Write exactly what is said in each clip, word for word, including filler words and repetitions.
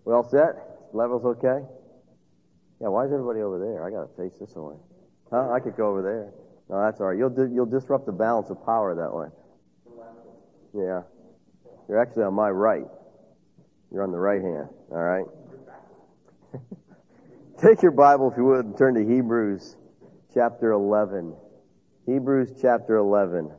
We all set? Levels okay? Yeah, why is everybody over there? I got to face this way. Huh? I could go over there. No, that's all right. You'll di- you'll disrupt the balance of power that way. Yeah. You're actually on my right. You're on the right hand. All right? Take your Bible, if you would, and turn to Hebrews chapter eleven. Hebrews chapter eleven.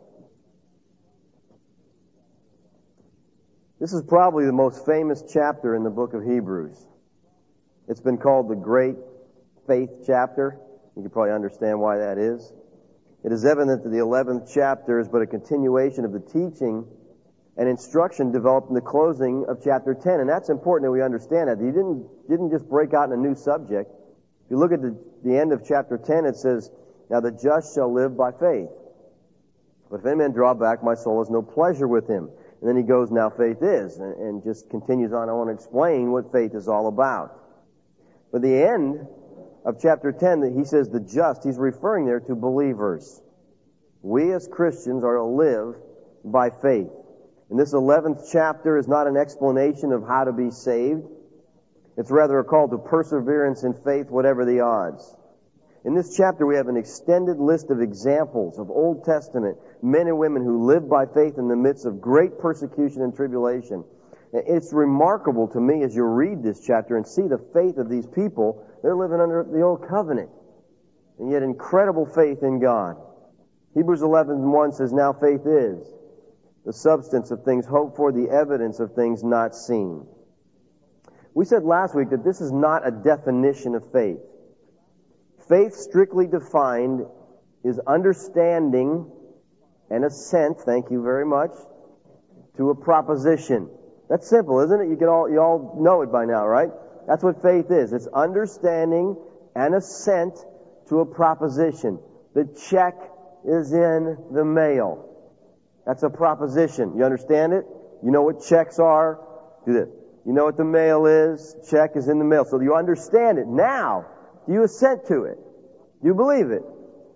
This is probably the most famous chapter in the book of Hebrews. It's been called the Great Faith Chapter. You can probably understand why that is. It is evident that the eleventh chapter is but a continuation of the teaching and instruction developed in the closing of chapter ten. And that's important that we understand that. He didn't, didn't just break out in a new subject. If you look at the, the end of chapter ten, it says, "Now the just shall live by faith. But if any man draw back, my soul has no pleasure with him." And then he goes, "Now faith is," and, and just continues on. I want to explain what faith is all about. But the end of chapter ten, that he says the just, he's referring there to believers. We as Christians are to live by faith. And this eleventh chapter is not an explanation of how to be saved. It's rather a call to perseverance in faith, whatever the odds. In this chapter, we have an extended list of examples of Old Testament men and women who lived by faith in the midst of great persecution and tribulation. It's remarkable to me as you read this chapter and see the faith of these people. They're living under the Old Covenant, and yet incredible faith in God. Hebrews eleven one says, "Now faith is the substance of things hoped for, the evidence of things not seen." We said last week that this is not a definition of faith. Faith, strictly defined, is understanding and assent, thank you very much, to a proposition. That's simple, isn't it? You can all, you all know it by now, right? That's what faith is. It's understanding and assent to a proposition. The check is in the mail. That's a proposition. You understand it? You know what checks are? Do this. You know what the mail is? Check is in the mail. So you understand it. Now, do you assent to it? Do you believe it?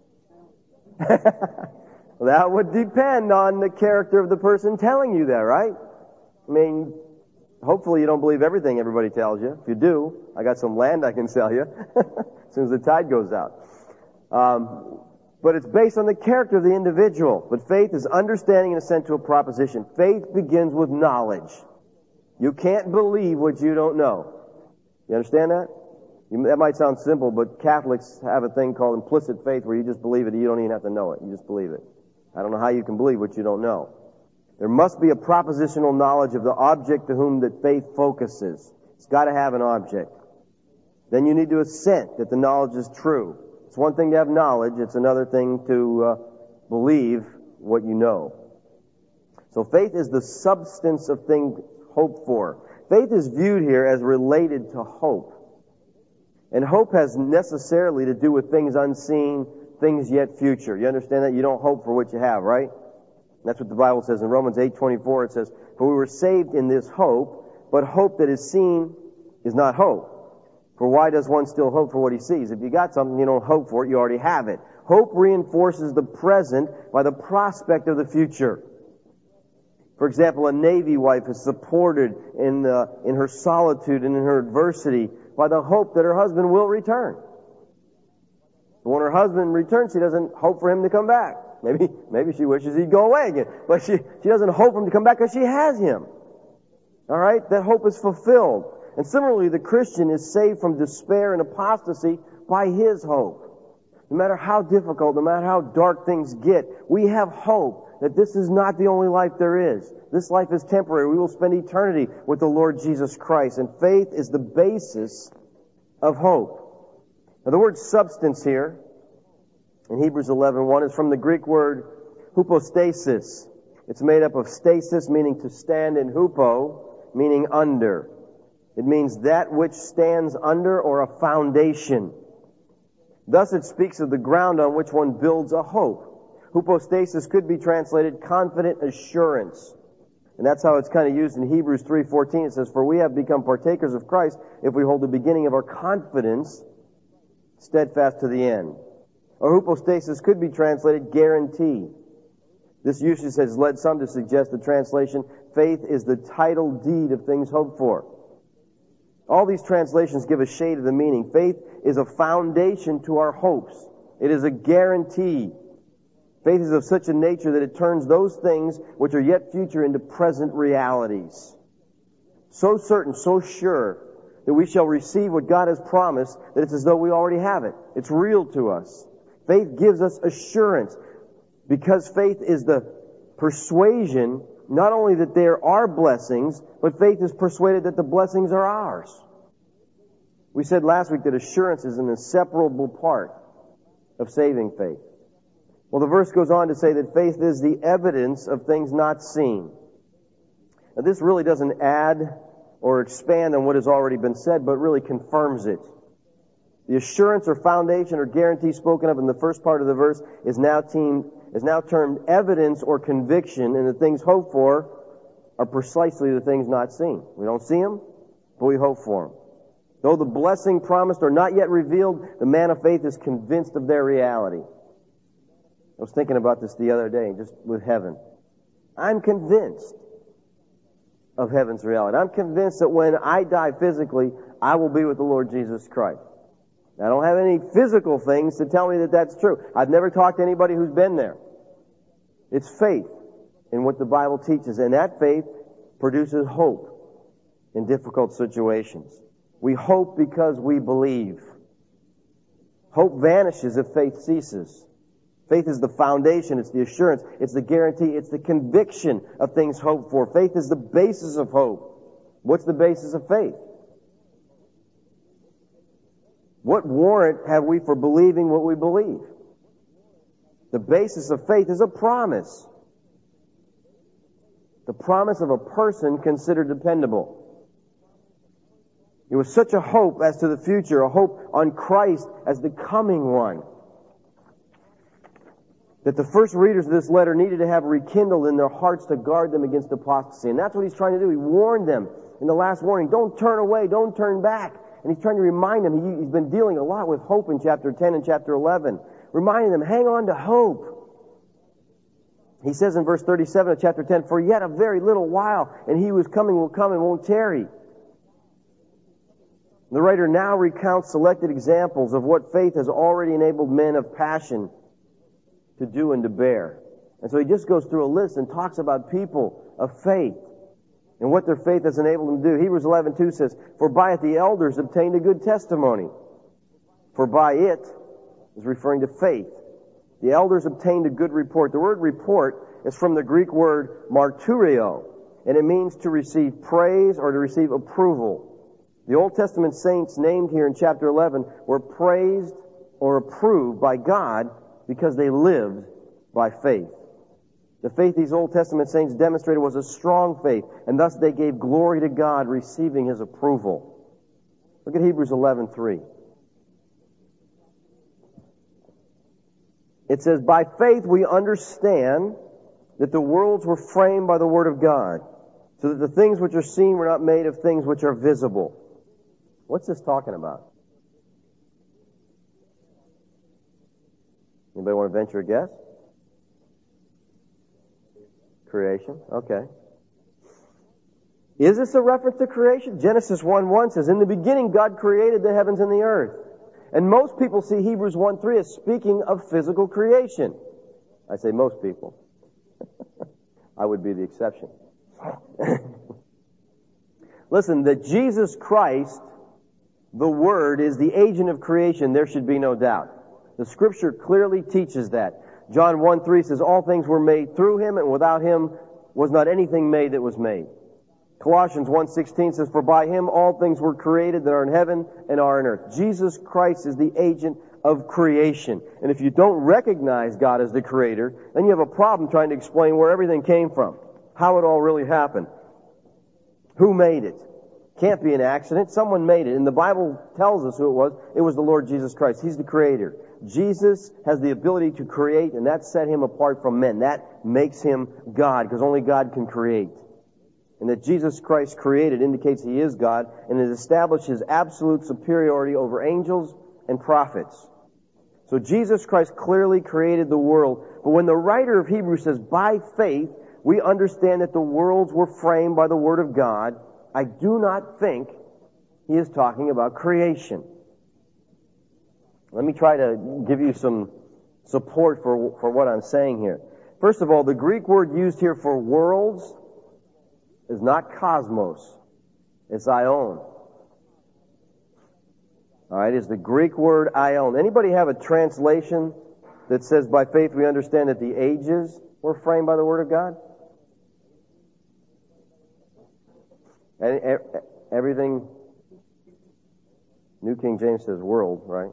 Well, that would depend on the character of the person telling you that, right? I mean, hopefully you don't believe everything everybody tells you. If you do, I got some land I can sell you as soon as the tide goes out. Um, but it's based on the character of the individual. But faith is understanding and assent to a proposition. Faith begins with knowledge. You can't believe what you don't know. You understand that? You, that might sound simple, but Catholics have a thing called implicit faith where you just believe it and you don't even have to know it. You just believe it. I don't know how you can believe what you don't know. There must be a propositional knowledge of the object to whom that faith focuses. It's got to have an object. Then you need to assent that the knowledge is true. It's one thing to have knowledge. It's another thing to uh, believe what you know. So faith is the substance of things hoped for. Faith is viewed here as related to hope. And hope has necessarily to do with things unseen, things yet future. You understand that? You don't hope for what you have, right? That's what the Bible says in Romans eight twenty-four. It says, "For we were saved in this hope, but hope that is seen is not hope. For why does one still hope for what he sees? If you got something, you don't hope for it, you already have it." Hope reinforces the present by the prospect of the future. For example, a Navy wife is supported in the, in her solitude and in her adversity by the hope that her husband will return. But when her husband returns, she doesn't hope for him to come back. Maybe, maybe she wishes he'd go away again. But she, she doesn't hope for him to come back because she has him. All right? That hope is fulfilled. And similarly, the Christian is saved from despair and apostasy by his hope. No matter how difficult, no matter how dark things get, we have hope that this is not the only life there is. This life is temporary. We will spend eternity with the Lord Jesus Christ. And faith is the basis of hope. Now, the word substance here in Hebrews eleven one is from the Greek word hypostasis. It's made up of stasis, meaning to stand, and hupo, meaning under. It means that which stands under or a foundation. Thus it speaks of the ground on which one builds a hope. Hypostasis could be translated confident assurance. And that's how it's kind of used in Hebrews three fourteen. It says, "For we have become partakers of Christ if we hold the beginning of our confidence steadfast to the end." Or hypostasis could be translated guarantee. This usage has led some to suggest the translation, faith is the title deed of things hoped for. All these translations give a shade of the meaning. Faith is a foundation to our hopes. It is a guarantee. Faith is of such a nature that it turns those things which are yet future into present realities. So certain, so sure that we shall receive what God has promised that it's as though we already have it. It's real to us. Faith gives us assurance because faith is the persuasion not only that there are blessings, but faith is persuaded that the blessings are ours. We said last week that assurance is an inseparable part of saving faith. Well, the verse goes on to say that faith is the evidence of things not seen. Now, this really doesn't add or expand on what has already been said, but really confirms it. The assurance or foundation or guarantee spoken of in the first part of the verse is now, teamed, is now termed evidence or conviction, and the things hoped for are precisely the things not seen. We don't see them, but we hope for them. Though the blessing promised are not yet revealed, the man of faith is convinced of their reality. I was thinking about this the other day, just with heaven. I'm convinced of heaven's reality. I'm convinced that when I die physically, I will be with the Lord Jesus Christ. I don't have any physical things to tell me that that's true. I've never talked to anybody who's been there. It's faith in what the Bible teaches, and that faith produces hope in difficult situations. We hope because we believe. Hope vanishes if faith ceases. Faith is the foundation, it's the assurance, it's the guarantee, it's the conviction of things hoped for. Faith is the basis of hope. What's the basis of faith? What warrant have we for believing what we believe? The basis of faith is a promise. The promise of a person considered dependable. It was such a hope as to the future, a hope on Christ as the coming one, that the first readers of this letter needed to have rekindled in their hearts to guard them against apostasy. And that's what he's trying to do. He warned them in the last warning, don't turn away, don't turn back. And he's trying to remind them, he, he's been dealing a lot with hope in chapter ten and chapter eleven, reminding them, hang on to hope. He says in verse thirty-seven of chapter ten, for yet a very little while, and he who is coming will come and won't tarry. The writer now recounts selected examples of what faith has already enabled men of passion to do and to bear. And so he just goes through a list and talks about people of faith and what their faith has enabled them to do. Hebrews eleven two says, for by it the elders obtained a good testimony. For by it is referring to faith. The elders obtained a good report. The word report is from the Greek word marturio, and it means to receive praise or to receive approval. The Old Testament saints named here in chapter eleven were praised or approved by God because they lived by faith. The faith these Old Testament saints demonstrated was a strong faith, and thus they gave glory to God, receiving His approval. Look at Hebrews eleven three. It says, by faith we understand that the worlds were framed by the Word of God, so that the things which are seen were not made of things which are visible. What's this talking about? Anybody want to venture a guess? Creation. Okay. Is this a reference to creation? Genesis one one says, in the beginning God created the heavens and the earth. And most people see Hebrews one three as speaking of physical creation. I say most people. I would be the exception. Listen, that Jesus Christ, the Word, is the agent of creation, there should be no doubt. The Scripture clearly teaches that. John one three says, all things were made through Him, and without Him was not anything made that was made. Colossians one sixteen says, for by Him all things were created that are in heaven and are in earth. Jesus Christ is the agent of creation. And if you don't recognize God as the Creator, then you have a problem trying to explain where everything came from, how it all really happened, who made it. Can't be an accident. Someone made it. And the Bible tells us who it was. It was the Lord Jesus Christ. He's the Creator. Jesus has the ability to create, and that set Him apart from men. That makes Him God, because only God can create. And that Jesus Christ created indicates He is God, and it established His absolute superiority over angels and prophets. So Jesus Christ clearly created the world. But when the writer of Hebrews says, by faith, we understand that the worlds were framed by the Word of God, I do not think he is talking about creation. Let me try to give you some support for, for what I'm saying here. First of all, the Greek word used here for worlds is not cosmos. It's aion. All right, it's the Greek word aion. Anybody have a translation that says, by faith we understand that the ages were framed by the Word of God? And everything, New King James says world, right?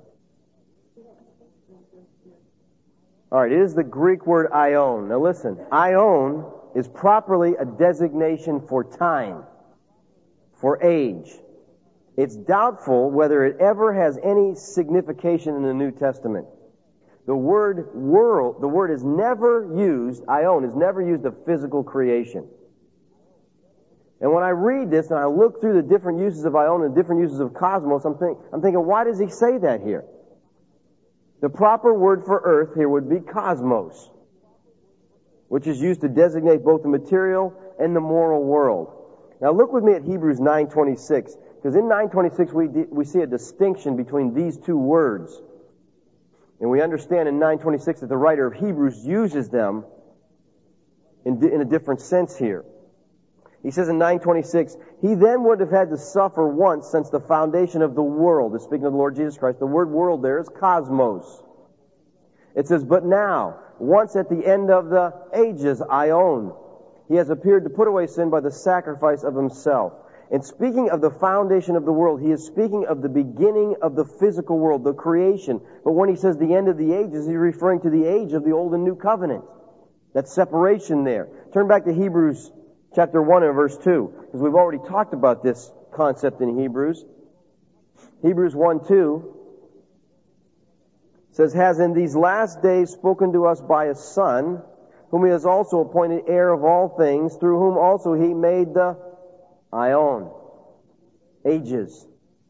All right, it is the Greek word aion. Now listen, aion is properly a designation for time, for age. It's doubtful whether it ever has any signification in the New Testament. The word world, the word is never used, aion is never used of physical creation. And when I read this and I look through the different uses of aion and different uses of cosmos, I'm, think, I'm thinking, why does he say that here? The proper word for earth here would be cosmos, which is used to designate both the material and the moral world. Now look with me at Hebrews nine twenty-six. Because in nine twenty-six we, we see a distinction between these two words. And we understand in nine twenty-six that the writer of Hebrews uses them in, in a different sense here. He says in nine twenty-six, he then would have had to suffer once since the foundation of the world. It's speaking of the Lord Jesus Christ. The word world there is cosmos. It says, but now, once at the end of the ages, aion, he has appeared to put away sin by the sacrifice of himself. And speaking of the foundation of the world, he is speaking of the beginning of the physical world, the creation. But when he says the end of the ages, he's referring to the age of the Old and New Covenant. That separation there. Turn back to Hebrews chapter one and verse two, because we've already talked about this concept in Hebrews. Hebrews one two says, has in these last days spoken to us by a Son, whom he has also appointed heir of all things, through whom also he made the aion, ages.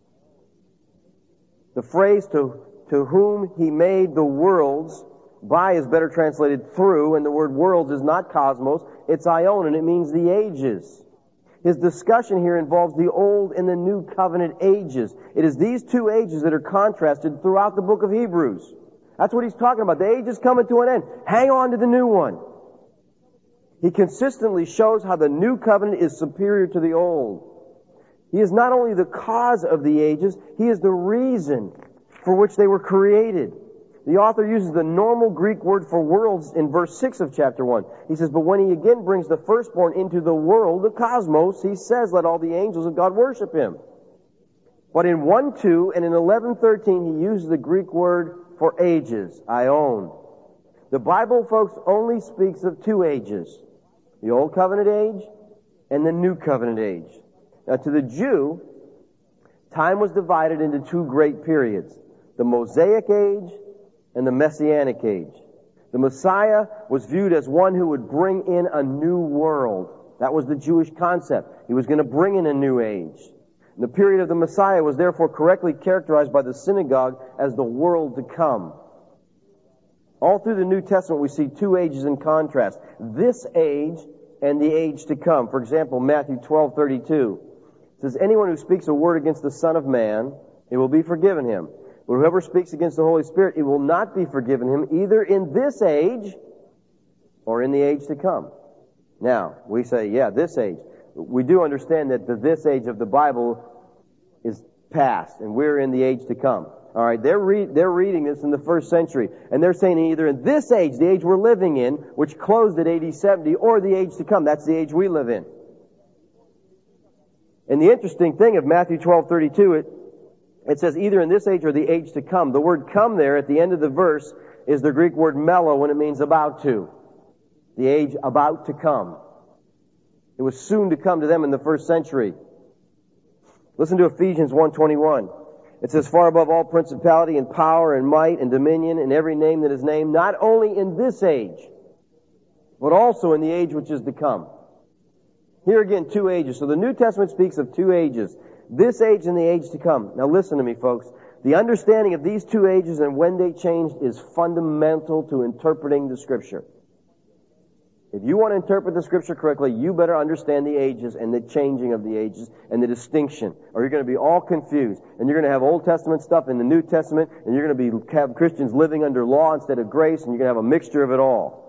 The phrase to, to whom he made the worlds, by is better translated through, and the word worlds is not cosmos, it's aion, and it means the ages. His discussion here involves the Old and the New Covenant ages. It is these two ages that are contrasted throughout the book of Hebrews. That's what he's talking about. The age is coming to an end. Hang on to the new one. He consistently shows how the New Covenant is superior to the Old. He is not only the cause of the ages, he is the reason for which they were created. The author uses the normal Greek word for worlds in verse six of chapter one. He says, but when he again brings the firstborn into the world, the cosmos, he says, let all the angels of God worship him. But in one two and in eleven thirteen, he uses the Greek word for ages, aion. The Bible, folks, only speaks of two ages. The Old Covenant age and the New Covenant age. Now, to the Jew, time was divided into two great periods. The Mosaic age and the Messianic age. The Messiah was viewed as one who would bring in a new world. That was the Jewish concept. He was going to bring in a new age. And the period of the Messiah was therefore correctly characterized by the synagogue as the world to come. All through the New Testament we see two ages in contrast. This age and the age to come. For example, Matthew twelve thirty-two says, anyone who speaks a word against the Son of Man, it will be forgiven him. But whoever speaks against the Holy Spirit, it will not be forgiven him either in this age or in the age to come. Now, we say, yeah, this age. We do understand that the this age of the Bible is past, and we're in the age to come. All right, they're, re- they're reading this in the first century, and they're saying either in this age, the age we're living in, which closed at A D seventy, or the age to come. That's the age we live in. And the interesting thing of Matthew twelve thirty-two, it It says either in this age or the age to come. The word come there at the end of the verse is the Greek word melo, when it means about to. The age about to come. It was soon to come to them in the first century. Listen to Ephesians one twenty-one. It says, far above all principality and power and might and dominion and every name that is named, not only in this age, but also in the age which is to come. Here again, two ages. So the New Testament speaks of two ages. This age and the age to come. Now listen to me, folks. The understanding of these two ages and when they changed is fundamental to interpreting the Scripture. If you want to interpret the Scripture correctly, you better understand the ages and the changing of the ages and the distinction, or you're going to be all confused. And you're going to have Old Testament stuff in the New Testament, and you're going to be have Christians living under law instead of grace, and you're going to have a mixture of it all.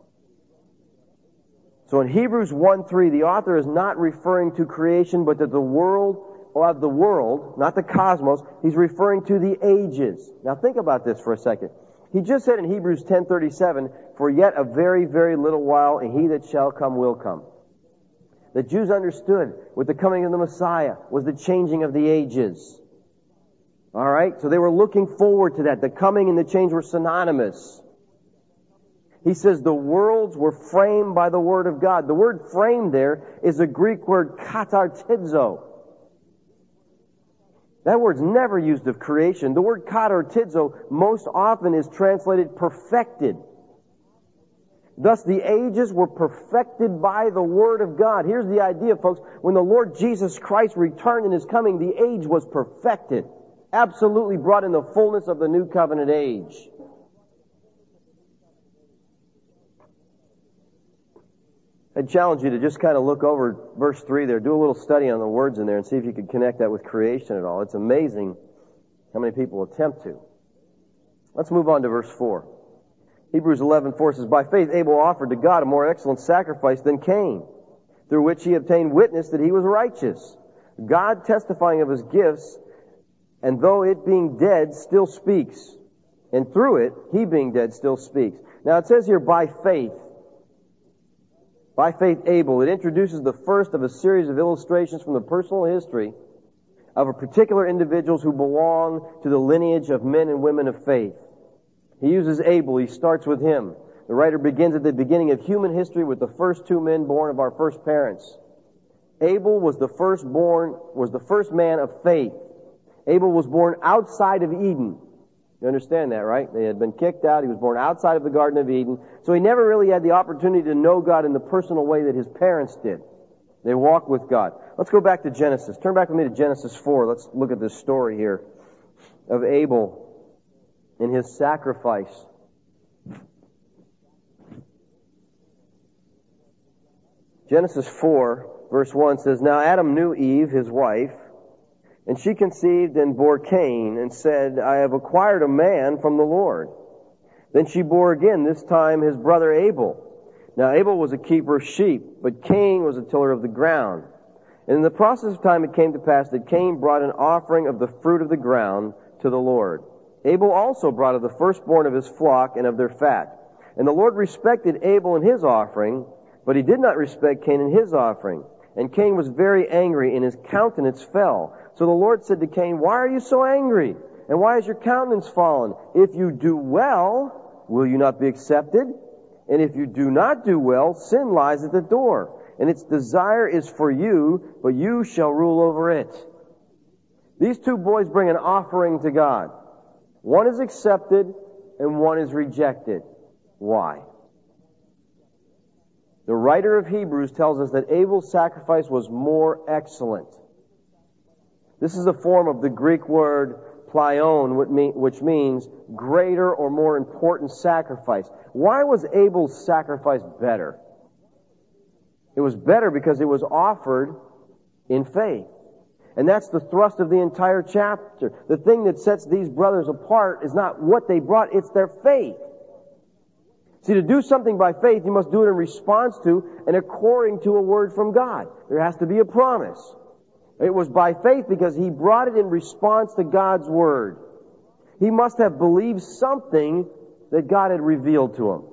So in Hebrews one three, the author is not referring to creation, but to the world, or of the world, not the cosmos. He's referring to the ages. Now think about this for a second. He just said in Hebrews ten thirty-seven, for yet a very, very little while, and he that shall come will come. The Jews understood with the coming of the Messiah was the changing of the ages. All right? So they were looking forward to that. The coming and the change were synonymous. He says the worlds were framed by the Word of God. The word framed there is a Greek word katartizo. That word's never used of creation. The word katartizo most often is translated perfected. Thus the ages were perfected by the Word of God. Here's the idea, folks. When the Lord Jesus Christ returned in His coming, the age was perfected. Absolutely brought in the fullness of the new covenant age. I'd challenge you to just kind of look over verse three there. Do a little study on the words in there and see if you could connect that with creation at all. It's amazing how many people attempt to. Let's move on to verse four. Hebrews eleven four says, by faith Abel offered to God a more excellent sacrifice than Cain, through which he obtained witness that he was righteous, God testifying of his gifts, and though it being dead still speaks. And through it, he being dead still speaks. Now it says here, by faith. By faith Abel. It introduces the first of a series of illustrations from the personal history of a particular individuals who belong to the lineage of men and women of faith. He uses Abel. He starts with him. The writer begins at the beginning of human history with the first two men born of our first parents. Abel was the first born, was the first man of faith. Abel was born outside of Eden. You understand that, right? They had been kicked out. He was born outside of the Garden of Eden. So he never really had the opportunity to know God in the personal way that his parents did. They walked with God. Let's go back to Genesis. Turn back with me to Genesis four. Let's look at this story here of Abel and his sacrifice. Genesis four, verse one says, now Adam knew Eve, his wife, and she conceived and bore Cain, and said, I have acquired a man from the Lord. Then she bore again, this time his brother Abel. Now Abel was a keeper of sheep, but Cain was a tiller of the ground. And in the process of time it came to pass that Cain brought an offering of the fruit of the ground to the Lord. Abel also brought of the firstborn of his flock and of their fat. And the Lord respected Abel and his offering, but he did not respect Cain and his offering. And Cain was very angry, and his countenance fell. So the Lord said to Cain, why are you so angry? And why is your countenance fallen? If you do well, will you not be accepted? And if you do not do well, sin lies at the door, and its desire is for you, but you shall rule over it. These two boys bring an offering to God. One is accepted, and one is rejected. Why? The writer of Hebrews tells us that Abel's sacrifice was more excellent. This is a form of the Greek word plion, which means greater or more important sacrifice. Why was Abel's sacrifice better? It was better because it was offered in faith. And that's the thrust of the entire chapter. The thing that sets these brothers apart is not what they brought, it's their faith. See, to do something by faith, you must do it in response to and according to a word from God. There has to be a promise. It was by faith because he brought it in response to God's word. He must have believed something that God had revealed to him.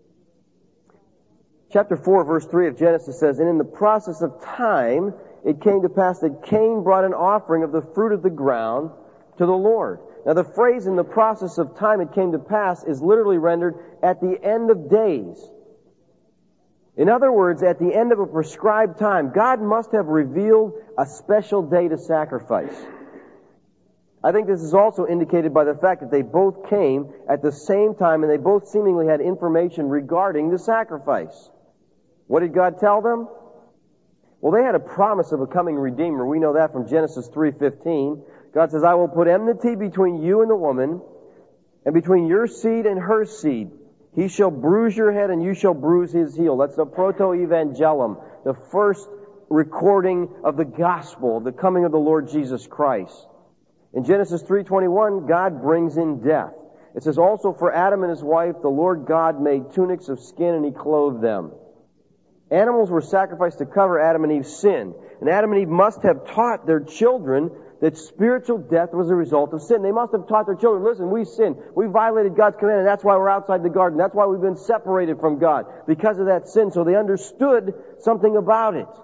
Chapter four, verse three of Genesis says, and in the process of time, it came to pass that Cain brought an offering of the fruit of the ground to the Lord. Now the phrase in the process of time it came to pass is literally rendered at the end of days. In other words, at the end of a prescribed time, God must have revealed a special day to sacrifice. I think this is also indicated by the fact that they both came at the same time and they both seemingly had information regarding the sacrifice. What did God tell them? Well, they had a promise of a coming Redeemer. We know that from Genesis three fifteen. God says, I will put enmity between you and the woman, and between your seed and her seed. He shall bruise your head and you shall bruise his heel. That's the proto-evangelium, the first recording of the gospel, the coming of the Lord Jesus Christ. In Genesis three twenty-one, God brings in death. It says, also for Adam and his wife, the Lord God made tunics of skin and he clothed them. Animals were sacrificed to cover Adam and Eve's sin. And Adam and Eve must have taught their children that spiritual death was a result of sin. They must have taught their children, listen, we sinned. We violated God's command, and that's why we're outside the garden. That's why we've been separated from God, because of that sin. So they understood something about it.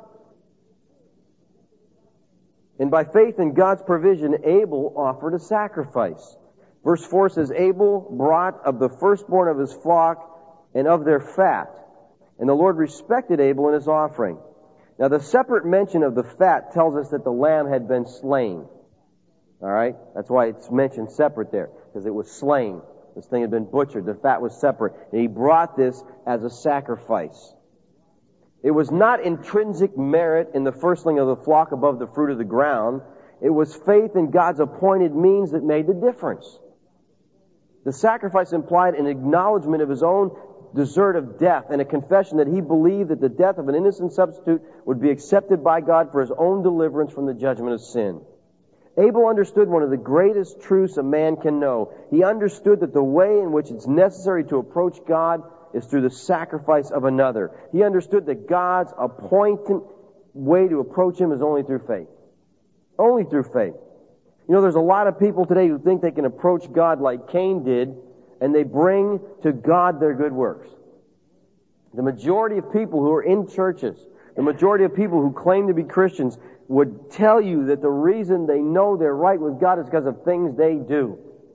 And by faith in God's provision, Abel offered a sacrifice. Verse four says, Abel brought of the firstborn of his flock and of their fat. And the Lord respected Abel and his offering. Now the separate mention of the fat tells us that the lamb had been slain. Alright? That's why it's mentioned separate there, because it was slain. This thing had been butchered. The fat was separate. And he brought this as a sacrifice. It was not intrinsic merit in the firstling of the flock above the fruit of the ground. It was faith in God's appointed means that made the difference. The sacrifice implied an acknowledgement of his own desert of death and a confession that he believed that the death of an innocent substitute would be accepted by God for his own deliverance from the judgment of sin. Abel understood one of the greatest truths a man can know. He understood that the way in which it's necessary to approach God is through the sacrifice of another. He understood that God's appointed way to approach him is only through faith. Only through faith. You know, there's a lot of people today who think they can approach God like Cain did, and they bring to God their good works. The majority of people who are in churches, the majority of people who claim to be Christians, would tell you that the reason they know they're right with God is because of things they do.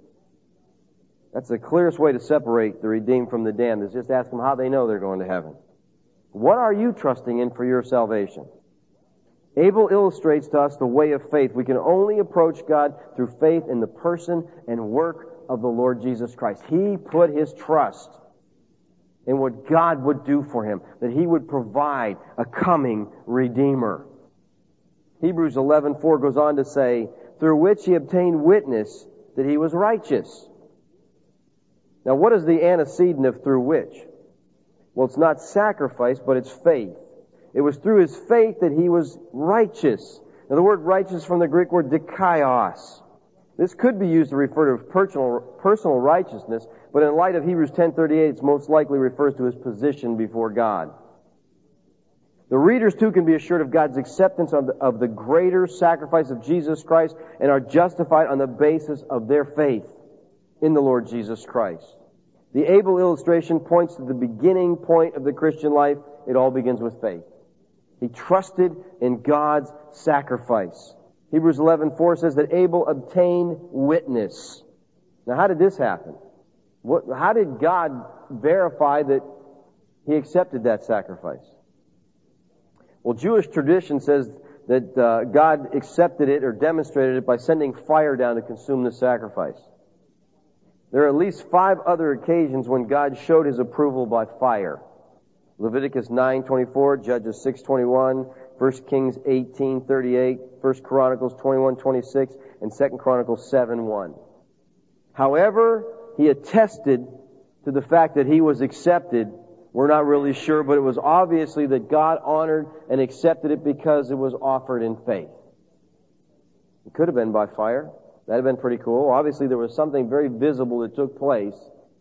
That's the clearest way to separate the redeemed from the damned, is just ask them how they know they're going to heaven. What are you trusting in for your salvation? Abel illustrates to us the way of faith. We can only approach God through faith in the person and work of the Lord Jesus Christ. He put his trust in what God would do for him, that he would provide a coming Redeemer. Hebrews eleven four goes on to say, through which he obtained witness that he was righteous. Now, what is the antecedent of through which? Well, it's not sacrifice, but it's faith. It was through his faith that he was righteous. Now, the word righteous from the Greek word dikaios. This could be used to refer to personal, personal righteousness, but in light of Hebrews ten thirty-eight, it most likely refers to his position before God. The readers, too, can be assured of God's acceptance of the, of the greater sacrifice of Jesus Christ and are justified on the basis of their faith in the Lord Jesus Christ. The Abel illustration points to the beginning point of the Christian life. It all begins with faith. He trusted in God's sacrifice. Hebrews eleven four says that Abel obtained witness. Now, how did this happen? What, how did God verify that he accepted that sacrifice? Well, Jewish tradition says that uh, God accepted it or demonstrated it by sending fire down to consume the sacrifice. There are at least five other occasions when God showed his approval by fire. Leviticus nine twenty-four, Judges six twenty-one, First Kings eighteen thirty-eight, First Chronicles twenty-one twenty-six, and Second Chronicles seven one. However, he attested to the fact that he was accepted. We're not really sure, but it was obviously that God honored and accepted it because it was offered in faith. It could have been by fire. That would have been pretty cool. Obviously, there was something very visible that took place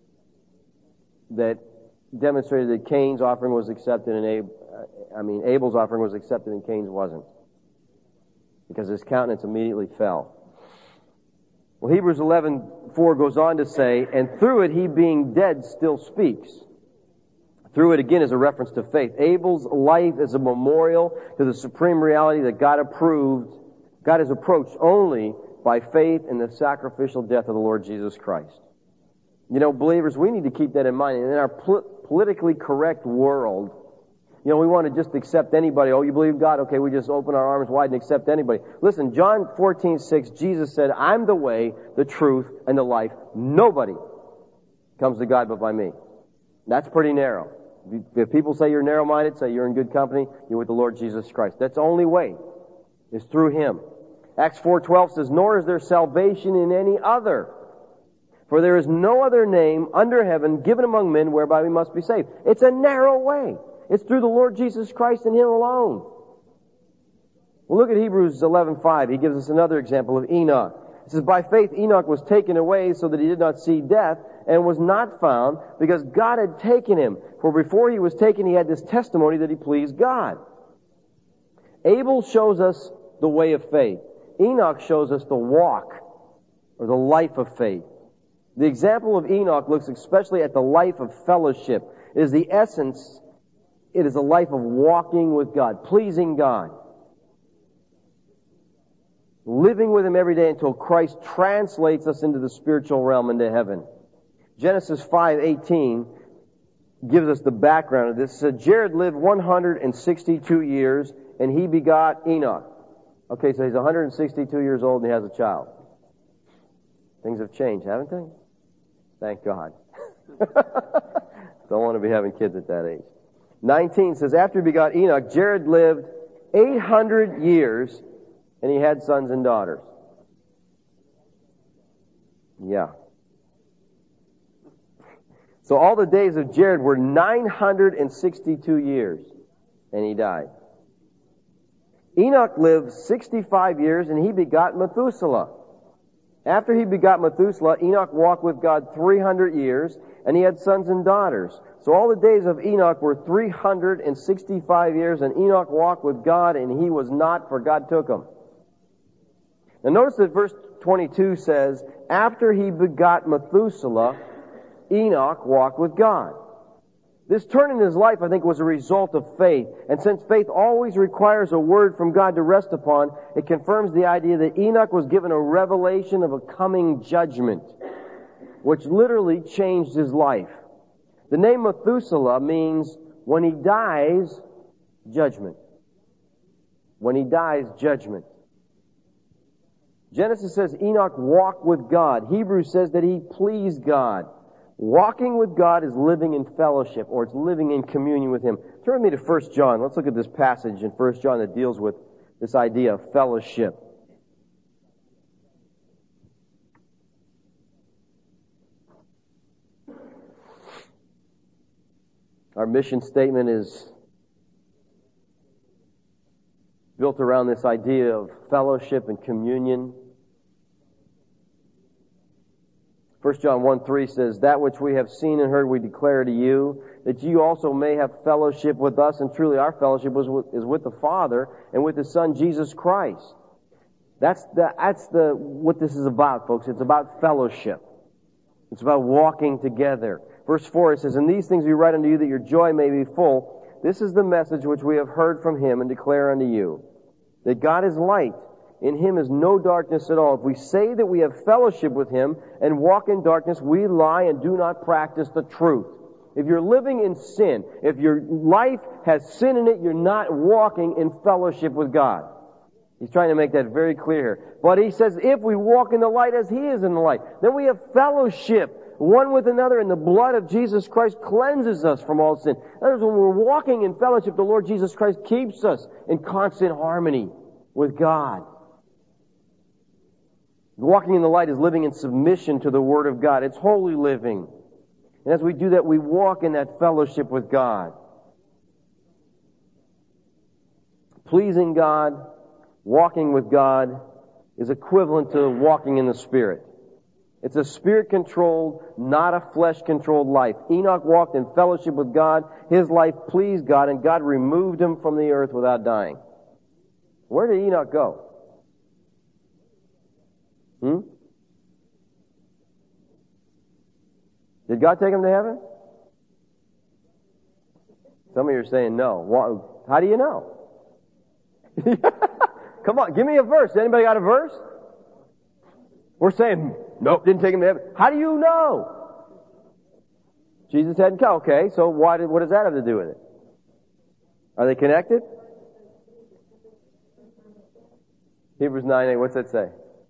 that demonstrated that Cain's offering was accepted and Abel, I mean, Abel's offering was accepted and Cain's wasn't, because his countenance immediately fell. Well, Hebrews eleven four goes on to say, and through it he being dead still speaks. Through it again is a reference to faith. Abel's life is a memorial to the supreme reality that God approved, God is approached only by faith in the sacrificial death of the Lord Jesus Christ. You know, believers, we need to keep that in mind. And in our pol- politically correct world, you know, we want to just accept anybody. Oh, you believe God? Okay, we just open our arms wide and accept anybody. Listen, John fourteen six, Jesus said, I'm the way, the truth, and the life. Nobody comes to God but by me. That's pretty narrow. If people say you're narrow-minded, say you're in good company, you're with the Lord Jesus Christ. That's the only way, is through him. Acts four twelve says, nor is there salvation in any other. For there is no other name under heaven given among men whereby we must be saved. It's a narrow way. It's through the Lord Jesus Christ and Him alone. Well, look at Hebrews eleven five. He gives us another example of Enoch. It says, by faith Enoch was taken away so that he did not see death, and was not found, because God had taken him. For before he was taken, he had this testimony that he pleased God. Abel shows us the way of faith. Enoch shows us the walk, or the life of faith. The example of Enoch looks especially at the life of fellowship. It is the essence, it is a life of walking with God, pleasing God. Living with Him every day until Christ translates us into the spiritual realm, into heaven. Genesis five eighteen gives us the background of this. It said, Jared lived one hundred sixty-two years, and he begot Enoch. Okay, so he's one hundred sixty-two years old and he has a child. Things have changed, haven't they? Thank God. Don't want to be having kids at that age. nineteen says, after he begot Enoch, Jared lived eight hundred years, and he had sons and daughters. Yeah. So all the days of Jared were nine hundred sixty-two years, and he died. Enoch lived sixty-five years, and he begot Methuselah. After he begot Methuselah, Enoch walked with God three hundred years, and he had sons and daughters. So all the days of Enoch were three hundred sixty-five years, and Enoch walked with God, and he was not, for God took him. Now notice that verse twenty-two says, after he begot Methuselah, Enoch walked with God. This turn in his life, I think, was a result of faith. And since faith always requires a word from God to rest upon, it confirms the idea that Enoch was given a revelation of a coming judgment, which literally changed his life. The name Methuselah means, when he dies, judgment. When he dies, judgment. Genesis says Enoch walked with God. Hebrews says that he pleased God. Walking with God is living in fellowship, or it's living in communion with Him. Turn with me to First John. Let's look at this passage in First John that deals with this idea of fellowship. Our mission statement is built around this idea of fellowship and communion. First John one three says, that which we have seen and heard we declare to you, that you also may have fellowship with us, and truly our fellowship is with, is with the Father and with His Son, Jesus Christ. That's the, that's the, what this is about, folks. It's about fellowship. It's about walking together. Verse four, it says, and these things we write unto you, that your joy may be full. This is the message which we have heard from Him and declare unto you, that God is light. In Him is no darkness at all. If we say that we have fellowship with Him and walk in darkness, we lie and do not practice the truth. If you're living in sin, if your life has sin in it, you're not walking in fellowship with God. He's trying to make that very clear. But he says, if we walk in the light as He is in the light, then we have fellowship one with another, and the blood of Jesus Christ cleanses us from all sin. In other words, when we're walking in fellowship, the Lord Jesus Christ keeps us in constant harmony with God. Walking in the light is living in submission to the Word of God. It's holy living. And as we do that, we walk in that fellowship with God. Pleasing God, walking with God, is equivalent to walking in the Spirit. It's a Spirit-controlled, not a flesh-controlled life. Enoch walked in fellowship with God. His life pleased God, and God removed him from the earth without dying. Where did Enoch go? Hmm? Did God take him to heaven? Some of you are saying no. How do you know? Come on, give me a verse. Anybody got a verse? We're saying, nope, didn't take him to heaven. How do you know? Jesus hadn't come. Okay, so why did, what does that have to do with it? Are they connected? Hebrews nine eight, what's that say?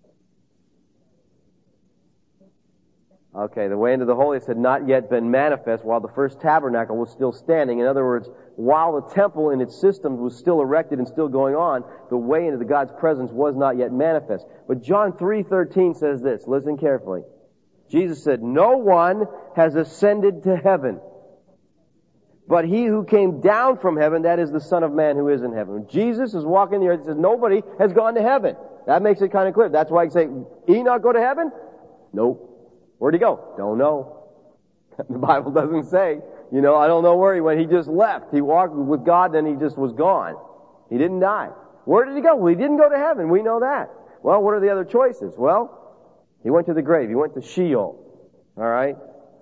Okay, the way into the holiest had not yet been manifest while the first tabernacle was still standing. In other words, while the temple and its systems was still erected and still going on, the way into the God's presence was not yet manifest. But John three thirteen says this, listen carefully. Jesus said, no one has ascended to heaven, but he who came down from heaven, that is the Son of Man who is in heaven. When Jesus is walking the earth, he says, nobody has gone to heaven. That makes it kind of clear. That's why I say, Enoch go to heaven? Nope. Where'd he go? Don't know. The Bible doesn't say. You know, I don't know where he went. He just left. He walked with God, then he just was gone. He didn't die. Where did he go? Well, he didn't go to heaven. We know that. Well, what are the other choices? Well, he went to the grave. He went to Sheol. All right?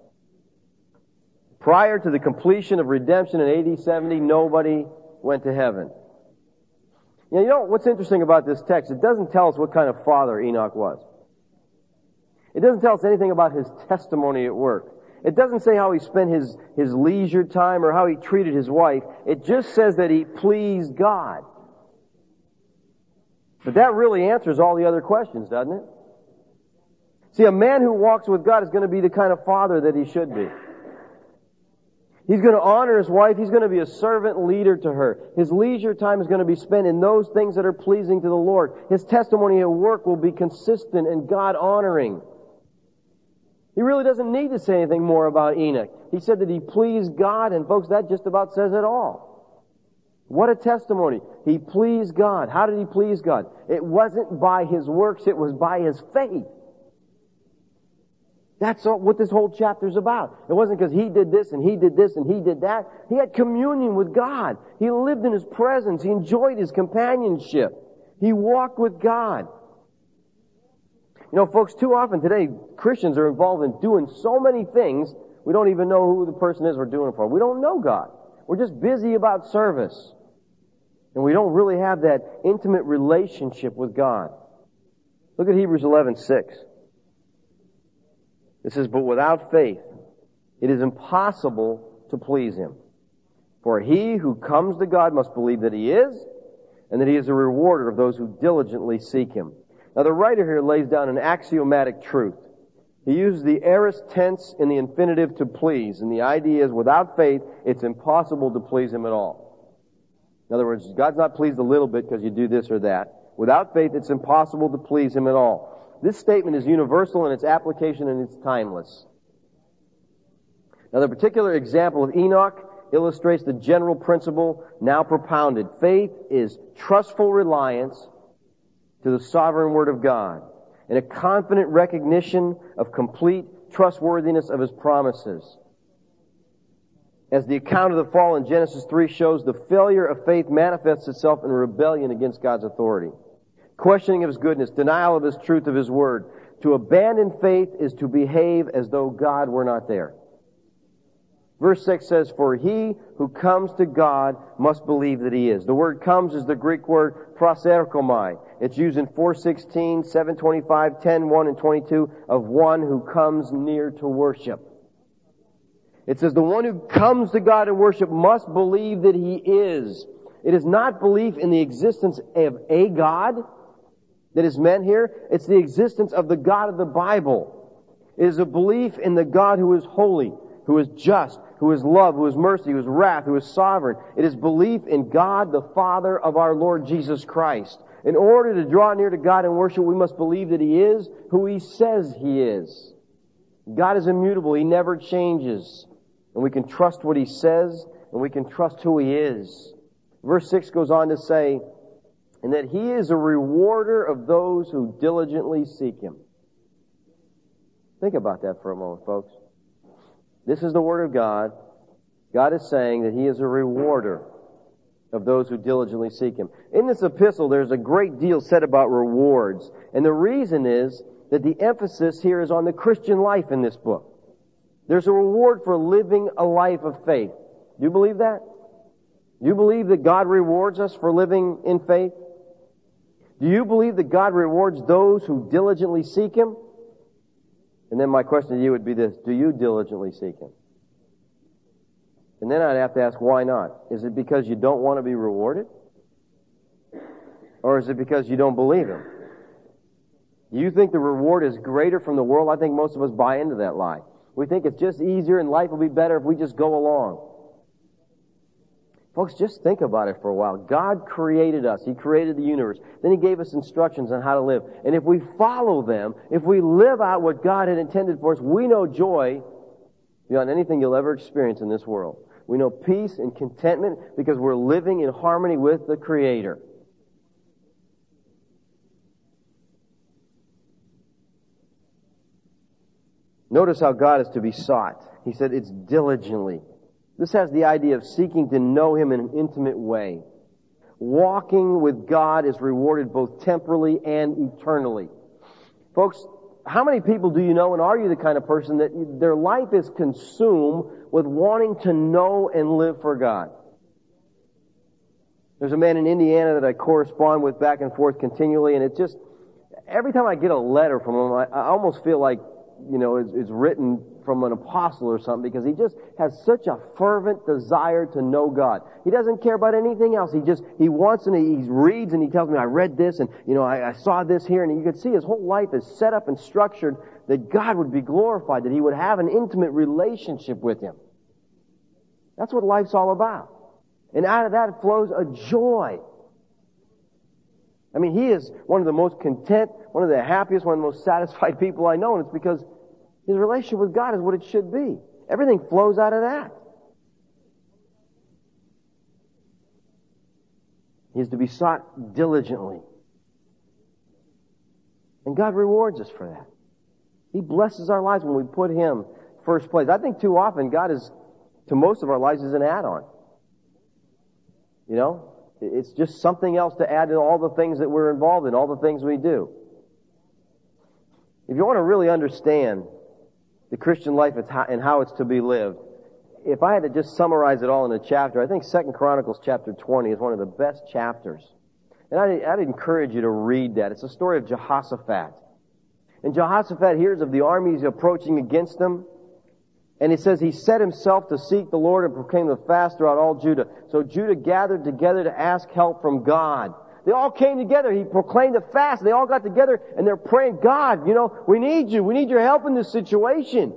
Prior to the completion of redemption in A D seventy, nobody went to heaven. You know, you know what's interesting about this text? It doesn't tell us what kind of father Enoch was. It doesn't tell us anything about his testimony at work. It doesn't say how he spent his, his leisure time or how he treated his wife. It just says that he pleased God. But that really answers all the other questions, doesn't it? See, a man who walks with God is going to be the kind of father that he should be. He's going to honor his wife. He's going to be a servant leader to her. His leisure time is going to be spent in those things that are pleasing to the Lord. His testimony at work will be consistent and God-honoring. He really doesn't need to say anything more about Enoch. He said that he pleased God, and folks, that just about says it all. What a testimony. He pleased God. How did he please God? It wasn't by his works, it was by his faith. That's all, what this whole chapter is about. It wasn't because he did this and he did this and he did that. He had communion with God. He lived in his presence. He enjoyed his companionship. He walked with God. You know, folks, too often today, Christians are involved in doing so many things, we don't even know who the person is we're doing it for. We don't know God. We're just busy about service. And we don't really have that intimate relationship with God. Look at Hebrews eleven six. It says, but without faith, it is impossible to please Him. For he who comes to God must believe that He is, and that He is a rewarder of those who diligently seek Him. Now the writer here lays down an axiomatic truth. He uses the aorist tense in the infinitive to please, and the idea is without faith, it's impossible to please Him at all. In other words, God's not pleased a little bit because you do this or that. Without faith, it's impossible to please Him at all. This statement is universal in its application and it's timeless. Now the particular example of Enoch illustrates the general principle now propounded. Faith is trustful reliance to the sovereign Word of God and a confident recognition of complete trustworthiness of His promises. As the account of the fall in Genesis three shows, the failure of faith manifests itself in rebellion against God's authority. Questioning of His goodness, denial of His truth of His Word. To abandon faith is to behave as though God were not there. Verse six says, for he who comes to God must believe that He is. The word comes is the Greek word proserkomai. It's used in four sixteen, seven twenty-five, ten one, and twenty-two of one who comes near to worship. It says the one who comes to God in worship must believe that He is. It is not belief in the existence of a God that is meant here. It's the existence of the God of the Bible. It is a belief in the God who is holy, who is just, who is love, who is mercy, who is wrath, who is sovereign. It is belief in God, the Father of our Lord Jesus Christ. In order to draw near to God in worship, we must believe that He is who He says He is. God is immutable. He never changes. And we can trust what He says, and we can trust who He is. Verse six goes on to say, and that He is a rewarder of those who diligently seek Him. Think about that for a moment, folks. This is the Word of God. God is saying that He is a rewarder of those who diligently seek Him. In this epistle, there's a great deal said about rewards. And the reason is that the emphasis here is on the Christian life in this book. There's a reward for living a life of faith. Do you believe that? Do you believe that God rewards us for living in faith? Do you believe that God rewards those who diligently seek Him? And then my question to you would be this: do you diligently seek Him? And then I'd have to ask, why not? Is it because you don't want to be rewarded? Or is it because you don't believe Him? Do you think the reward is greater from the world? I think most of us buy into that lie. We think it's just easier and life will be better if we just go along. Folks, just think about it for a while. God created us. He created the universe. Then He gave us instructions on how to live. And if we follow them, if we live out what God had intended for us, we know joy beyond anything you'll ever experience in this world. We know peace and contentment because we're living in harmony with the Creator. Notice how God is to be sought. He said it's diligently. This has the idea of seeking to know Him in an intimate way. Walking with God is rewarded both temporally and eternally. Folks, how many people do you know, and are you the kind of person that their life is consumed with wanting to know and live for God? There's a man in Indiana that I correspond with back and forth continually, and it just, every time I get a letter from him, I, I almost feel like, you know, it's, it's written from an apostle or something, because he just has such a fervent desire to know God. He doesn't care about anything else. He just, he wants and he, he reads and he tells me, I read this and, you know, I, I saw this here, and you can see his whole life is set up and structured that God would be glorified, that he would have an intimate relationship with Him. That's what life's all about. And out of that flows a joy. I mean, he is one of the most content, one of the happiest, one of the most satisfied people I know, and it's because his relationship with God is what it should be. Everything flows out of that. He is to be sought diligently. And God rewards us for that. He blesses our lives when we put Him first place. I think too often God is, to most of our lives, is an add-on. You know? It's just something else to add to all the things that we're involved in, all the things we do. If you want to really understand the Christian life and how it's to be lived, if I had to just summarize it all in a chapter, I think Second Chronicles chapter twenty is one of the best chapters. And I'd, I'd encourage you to read that. It's a story of Jehoshaphat. And Jehoshaphat hears of the armies approaching against him. And it says he set himself to seek the Lord and proclaim the fast throughout all Judah. So Judah gathered together to ask help from God. They all came together. He proclaimed a fast. They all got together and they're praying, God, you know, we need you. We need your help in this situation.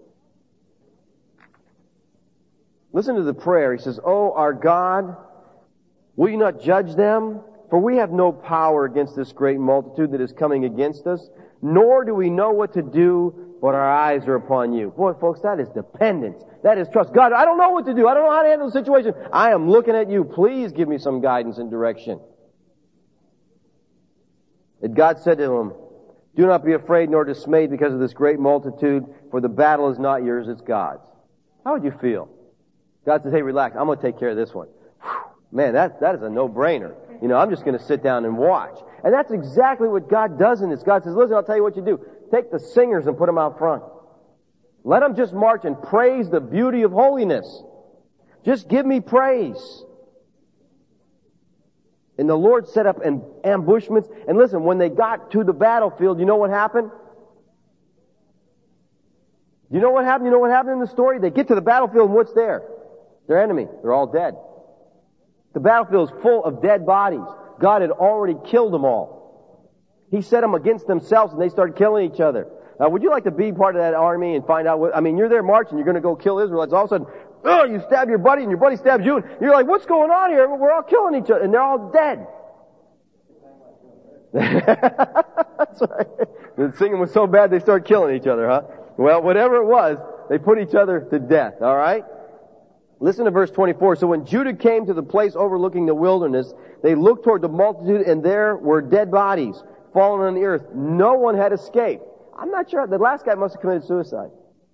Listen to the prayer. He says, Oh, our God, will you not judge them? For we have no power against this great multitude that is coming against us, nor do we know what to do, but our eyes are upon you. Boy, folks, that is dependence. That is trust. God, I don't know what to do. I don't know how to handle the situation. I am looking at you. Please give me some guidance and direction. And God said to him, Do not be afraid nor dismayed because of this great multitude, for the battle is not yours, it's God's. How would you feel? God says, hey, relax, I'm going to take care of this one. Whew, man, that, that is a no-brainer. You know, I'm just going to sit down and watch. And that's exactly what God does in this. God says, listen, I'll tell you what you do. Take the singers and put them out front. Let them just march and praise the beauty of holiness. Just give me praise. And the Lord set up an ambushments. And listen, when they got to the battlefield, you know what happened? You know what happened? You know what happened in the story? They get to the battlefield and what's there? Their enemy. They're all dead. The battlefield is full of dead bodies. God had already killed them all. He set them against themselves and they started killing each other. Now, would you like to be part of that army and find out what, I mean, you're there marching, you're going to go kill Israelites. All of a sudden, oh, you stab your buddy and your buddy stabs you. And you're like, what's going on here? We're all killing each other and they're all dead. That's right. The singing was so bad they started killing each other, huh? Well, whatever it was, they put each other to death, all right? Listen to verse twenty-four. So when Judah came to the place overlooking the wilderness, they looked toward the multitude and there were dead bodies fallen on the earth. No one had escaped. I'm not sure. The last guy must have committed suicide.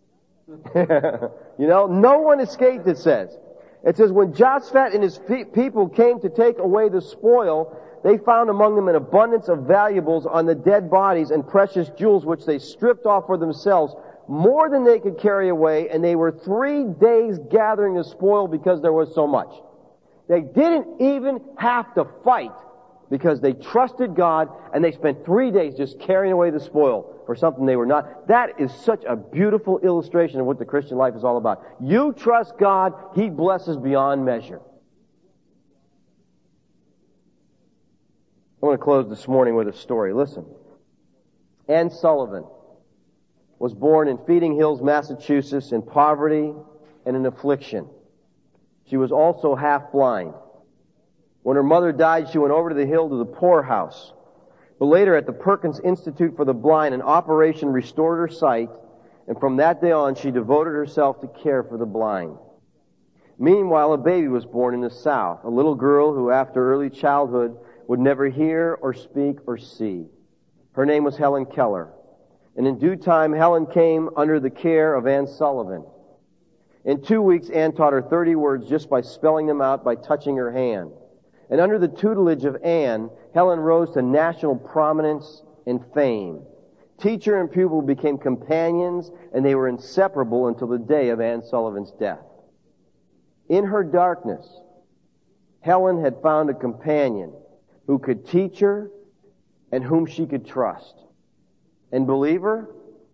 You know, no one escaped, it says. It says, when Jehoshaphat and his people came to take away the spoil, they found among them an abundance of valuables on the dead bodies and precious jewels which they stripped off for themselves, more than they could carry away, and they were three days gathering the spoil because there was so much. They didn't even have to fight because they trusted God and they spent three days just carrying away the spoil for something they were not. That is such a beautiful illustration of what the Christian life is all about. You trust God, He blesses beyond measure. I want to close this morning with a story. Listen. Anne Sullivan was born in Feeding Hills, Massachusetts, in poverty and in affliction. She was also half blind. When her mother died, she went over to the hill to the poorhouse. But later at the Perkins Institute for the Blind, an operation restored her sight, and from that day on, she devoted herself to care for the blind. Meanwhile, a baby was born in the South, a little girl who, after early childhood, would never hear or speak or see. Her name was Helen Keller. And in due time, Helen came under the care of Anne Sullivan. In two weeks, Anne taught her thirty words just by spelling them out by touching her hand. And under the tutelage of Anne, Helen rose to national prominence and fame. Teacher and pupil became companions, and they were inseparable until the day of Anne Sullivan's death. In her darkness, Helen had found a companion who could teach her and whom she could trust. And believer,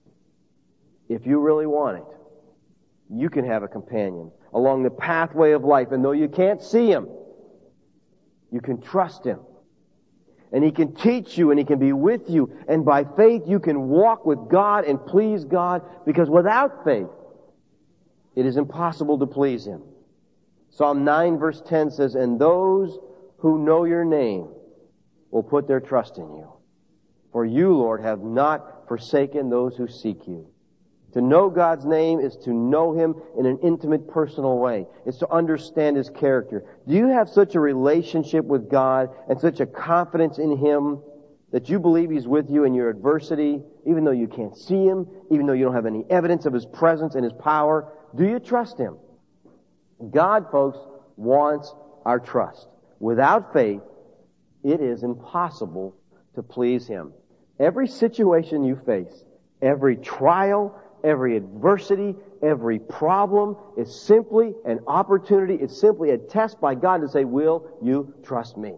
if you really want it, you can have a companion along the pathway of life. And though you can't see him, you can trust him. And he can teach you and he can be with you. And by faith you can walk with God and please God, because without faith it is impossible to please him. Psalm nine verse ten says, "And those who know your name will put their trust in you. For you, Lord, have not forsaken those who seek you." To know God's name is to know him in an intimate, personal way. It's to understand his character. Do you have such a relationship with God and such a confidence in him that you believe he's with you in your adversity, even though you can't see him, even though you don't have any evidence of his presence and his power? Do you trust him? God, folks, wants our trust. Without faith, it is impossible to please him. Every situation you face, every trial, every adversity, every problem is simply an opportunity. It's simply a test by God to say, will you trust me?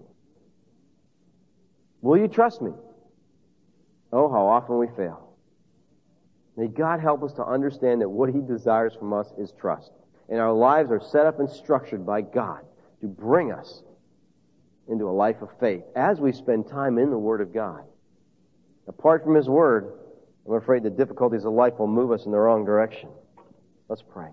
Will you trust me? Oh, how often we fail. May God help us to understand that what he desires from us is trust. And our lives are set up and structured by God to bring us into a life of faith as we spend time in the Word of God. Apart from his Word, I'm afraid the difficulties of life will move us in the wrong direction. Let's pray.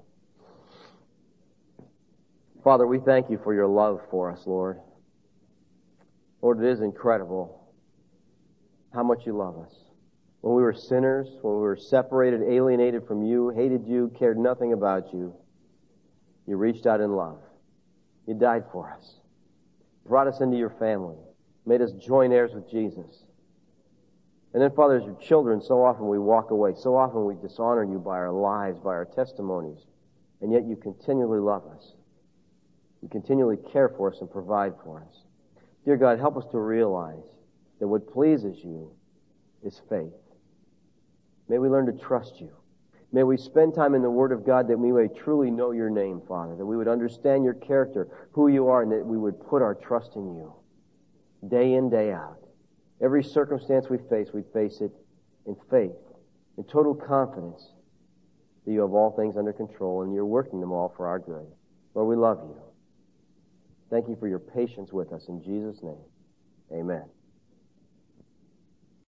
Father, we thank you for your love for us, Lord. Lord, it is incredible how much you love us. When we were sinners, when we were separated, alienated from you, hated you, cared nothing about you, you reached out in love. You died for us, brought us into your family, made us joint heirs with Jesus. And then, Father, as your children, so often we walk away. So often we dishonor you by our lives, by our testimonies. And yet you continually love us. You continually care for us and provide for us. Dear God, help us to realize that what pleases you is faith. May we learn to trust you. May we spend time in the Word of God that we may truly know your name, Father, that we would understand your character, who you are, and that we would put our trust in you day in, day out. Every circumstance we face, we face it in faith, in total confidence that you have all things under control and you're working them all for our good. Lord, we love you. Thank you for your patience with us. In Jesus' name, amen.